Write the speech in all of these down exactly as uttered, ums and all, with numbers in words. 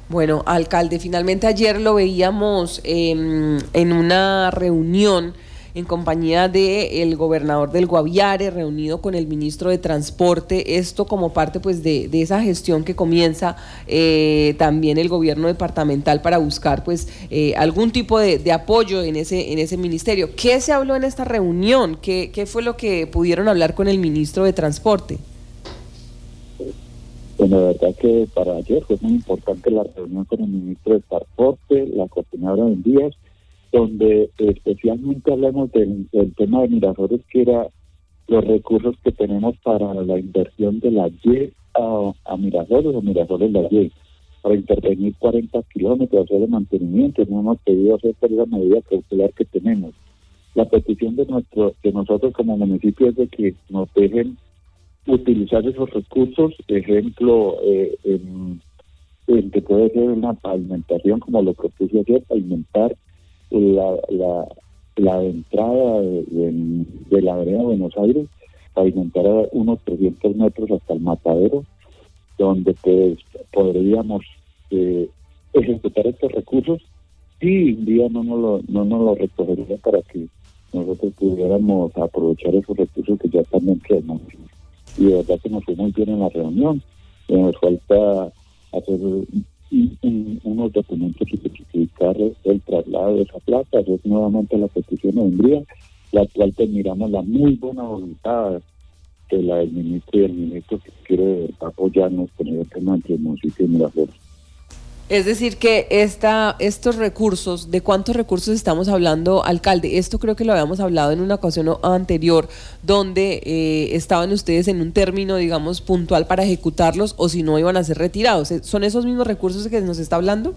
Bueno, alcalde, finalmente ayer lo veíamos eh, en una reunión en compañía del gobernador del Guaviare, reunido con el ministro de Transporte, esto como parte pues de, de esa gestión que comienza eh, también el gobierno departamental para buscar pues eh, algún tipo de, de apoyo en ese, en ese ministerio. ¿Qué se habló en esta reunión? ¿Qué, qué fue lo que pudieron hablar con el ministro de Transporte? Bueno, la verdad que para ayer fue muy importante la reunión con el ministro de Transporte, la coordinadora de envíos, donde especialmente hablamos del, del tema de Miraflores, que era los recursos que tenemos para la inversión de la Y a, a Miraflores o Miraflores la Y, para intervenir cuarenta kilómetros, hacer el mantenimiento. No hemos pedido hacer por esa medida cautelar que tenemos. La petición de nuestro de nosotros como municipio es de que nos dejen utilizar esos recursos, ejemplo, eh, en, en que puede ser una pavimentación, como lo propuse ayer, pavimentar la, la, la entrada de, de, de la vereda de Buenos Aires, pavimentar unos trescientos metros hasta el matadero, donde pues podríamos eh, ejecutar estos recursos y un día no nos lo, no nos lo recogería para que nosotros pudiéramos aprovechar esos recursos que ya también tenemos. Y de verdad que nos fue muy bien en la reunión. Eh, nos falta hacer un, un, unos documentos y justificar el traslado de esa plata, hacer nuevamente la petición de vendría, la cual pues miramos la muy buena voluntad de la del ministro y el ministro que quiere apoyarnos con el tema entre el municipio y Miraflores. Es decir, que esta, estos recursos, ¿de cuántos recursos estamos hablando, alcalde? Esto creo que lo habíamos hablado en una ocasión anterior, donde eh, estaban ustedes en un término, digamos, puntual para ejecutarlos, o si no, iban a ser retirados. ¿Son esos mismos recursos que nos está hablando?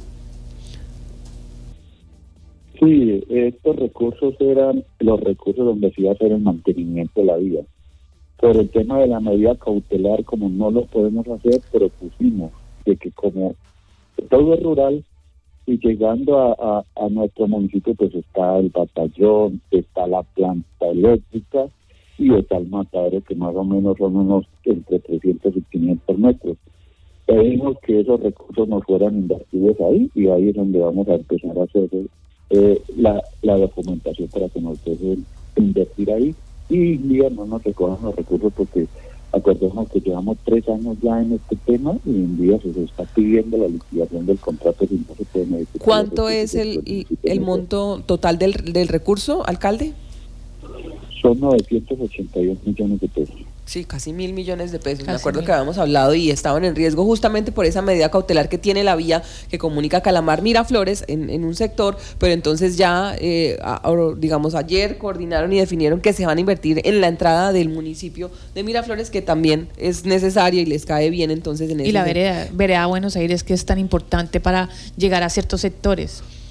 Sí, estos recursos eran los recursos donde se iba a hacer el mantenimiento de la vía. Por el tema de la medida cautelar, como no lo podemos hacer, propusimos de que como todo es rural y llegando a, a, a nuestro municipio pues está el batallón, está la planta eléctrica y está el matadero, que más o menos son unos entre trescientos y quinientos metros. Pedimos que esos recursos nos fueran invertidos ahí, y ahí es donde vamos a empezar a hacer eh, la, la documentación para que nos dejen invertir ahí y día no nos recojan los recursos, porque acordemos que llevamos tres años ya en este tema y en día se está pidiendo la liquidación del contrato si no se puede. ¿Cuánto es el, el monto total del, del recurso, alcalde? Son novecientos ochenta y dos millones de pesos. Sí, casi mil millones de pesos. Casi Me acuerdo mil. que habíamos hablado y estaban en riesgo justamente por esa medida cautelar que tiene la vía que comunica Calamar Miraflores en, en un sector, pero entonces ya, eh, a, a, digamos, ayer coordinaron y definieron que se van a invertir en la entrada del municipio de Miraflores, que también es necesaria y les cae bien entonces en ese Y la sector. vereda, vereda Buenos Aires, que es tan importante para llegar a ciertos sectores.